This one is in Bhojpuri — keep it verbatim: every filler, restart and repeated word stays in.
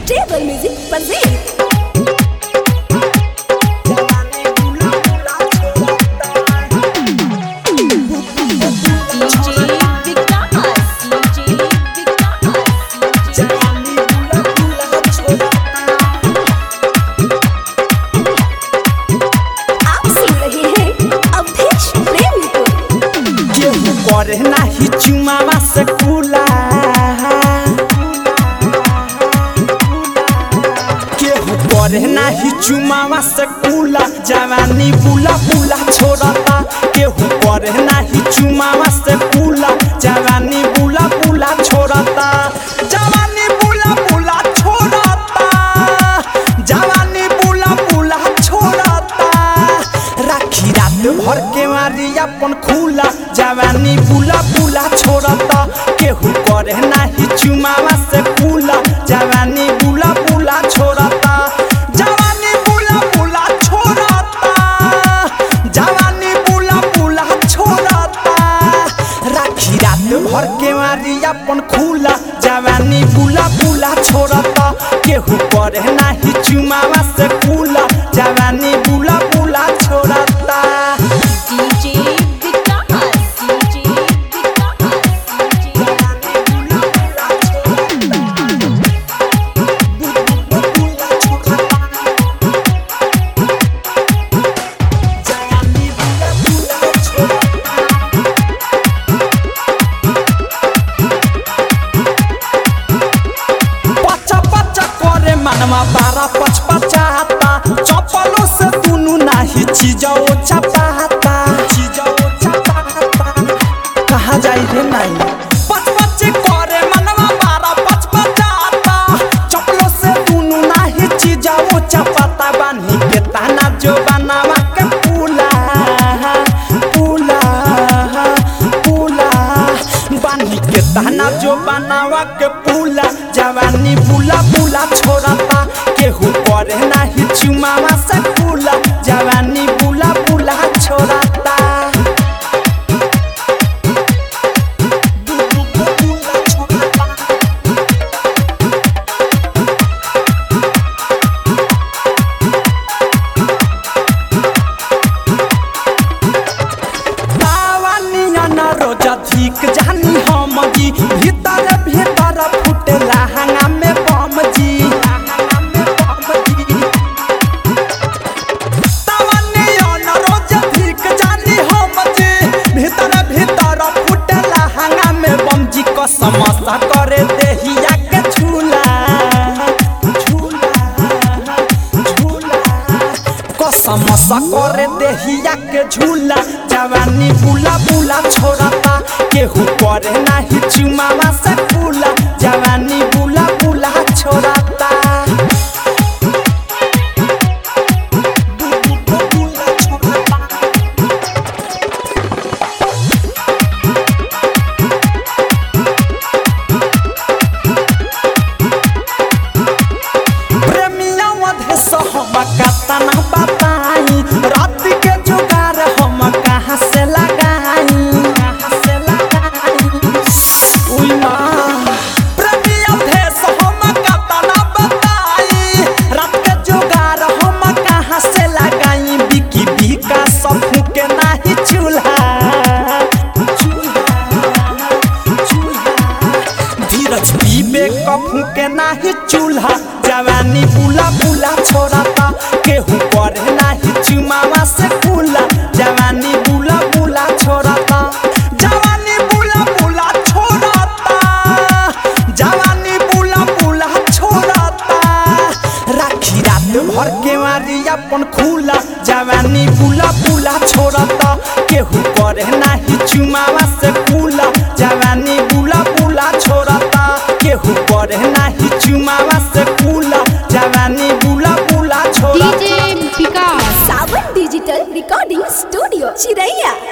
Stable Music presents करे नाही चुमावा से कूला केहू करे नाही चुमावा से कूला जवानी बुला बुला छोड़ता केहू करे नाही चुमावा से कूला जवानी बुला बुला छोड़ता जवानी बुला बुला छोड़ता जवानी बुला बुला छोड़ता राखी रात भर के मारी अपन खुला जवानी बुला बुला छोड़ता केहू करे नाही चुमावा से कूला जवानी बुला बुला छोड़ता जवानी बुला बुला छोड़ता जवानी बुला बुला छोड़ता राखी रात भर के मारी अपन खुला जवानी बुला बुला छोड़ता केहू करे नाही चुमावा से कूला जवानी बुला बुला छोड़ता मनवा बारह पच पचाता चपलों से दुनू नाही चीजो छपाता चीजो छपाता कहाँ जाई रे नहीं पच पच करे मनवा बारह पच पचाता चपलों से दुनू नाही चीजो छपाता बानी के ताना जो बनावा के पूला पूला पूला बानी के ताना जो बनावा के पूला जवानी बुला बुला छोड़ता केहू करे नाही चुमावा से कूला जवानी बुला बुला छोड़ता रोजा ठीक जानी हम जी भीतर भीतर फुटे लहंगा में बम जी रोजा ठीक जानी हम जी भीतर भीतर फुटे लहंगा में बम जी को समस्या करे देहिया के झूला झूला झूला को समस्या करे देहिया के झूला जवानी बुला बुला छोड़ता केहू करे नाही चुमावा से कूला जवानी बुला बुला छोड़ता प्रेमिया वधे सहबा कता ना बताई रात के जुगार हम कहाँ से लगाई कहाँ से लगाई उई माँ प्रेमिया वधे सहबा कता ना बताई रात के जुगार हम कहाँ से लगाई बिकी बिका सब के नाही चूल्हा धीरज पीबे कफू के नाही चूल्हा जवानी बुला बुला छोड़ता केहू करे नाही चुमावा से कूला जवानी बुला बुला छोड़ता जवानी बुला बुला छोड़ता जवानी बुला बुला छोड़ता राखी रात भर के मारी अपन खुला जवानी बुला बुला छोड़ता केहू करे नाही चुमावा से कूला जवानी बुला बुला छोड़ता केहू करे नाही चुमावा से कूला जवानी बुला बुला छोड़ता सावन डिजिटल रिकॉर्डिंग स्टूडियो चिरैया।